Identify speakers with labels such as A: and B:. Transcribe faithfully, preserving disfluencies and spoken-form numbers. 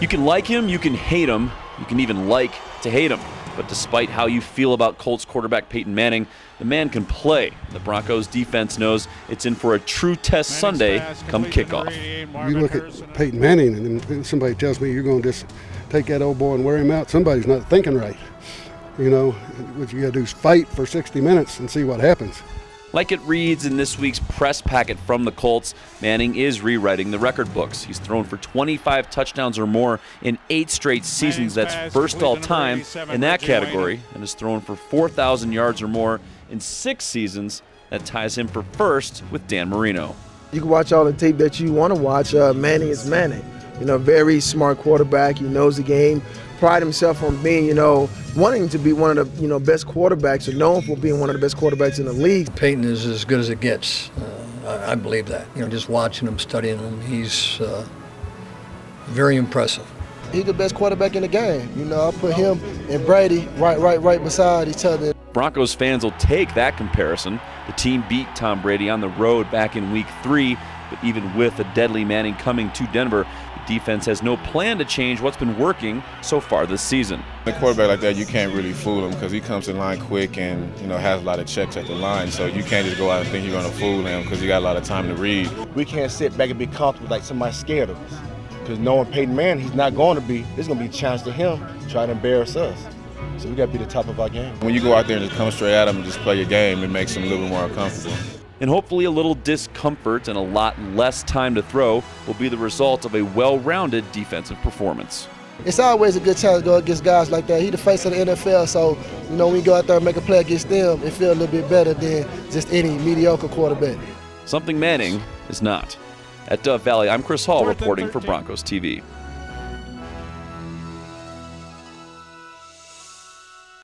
A: You can like him, you can hate him, you can even like to hate him. But despite how you feel about Colts quarterback Peyton Manning, the man can play. The Broncos defense knows it's in for a true test Sunday come kickoff.
B: You look at Peyton Manning and then somebody tells me you're going to just take that old boy and wear him out, somebody's not thinking right. You know, what you got to do is fight for sixty minutes and see what happens.
A: Like it reads in this week's press packet from the Colts, Manning is rewriting the record books. He's thrown for twenty-five touchdowns or more in eight straight seasons. That's first all time in that category, and has thrown for four thousand yards or more in six seasons. That ties him for first with Dan Marino.
C: You can watch all the tape that you want to watch. Uh, Manning is Manning. You know, very smart quarterback. He knows the game. Pride himself on being, you know, wanting to be one of the, you know, best quarterbacks, or known for being one of the best quarterbacks in the league.
D: Peyton is as good as it gets. Uh, I, I believe that. You know, just watching him, studying him, he's uh, very impressive.
C: He's the best quarterback in the game. You know, I put him and Brady right, right, right beside each other.
A: Broncos fans will take that comparison. The team beat Tom Brady on the road back in week three, but even with a deadly Manning coming to Denver, the defense has no plan to change what's been working so far this season.
E: A quarterback like that, you can't really fool him because he comes in line quick and, you know, has a lot of checks at the line. So you can't just go out and think you're going to fool him because you got a lot of time to read.
F: We can't sit back and be comfortable like somebody's scared of us. Because knowing Peyton Manning, he's not going to be. There's going to be a chance to him to try to embarrass us. So we got to be the top of our game.
E: When you go out there and just come straight at him and just play your game, it makes him a little bit more uncomfortable.
A: And hopefully a little discomfort and a lot less time to throw will be the result of a well-rounded defensive performance.
C: It's always a good chance to go against guys like that. He's the face of the N F L, so, you know, when you go out there and make a play against them, it feels a little bit better than just any mediocre quarterback.
A: Something Manning is not. At Dove Valley, I'm Chris Hall reporting for Broncos T V.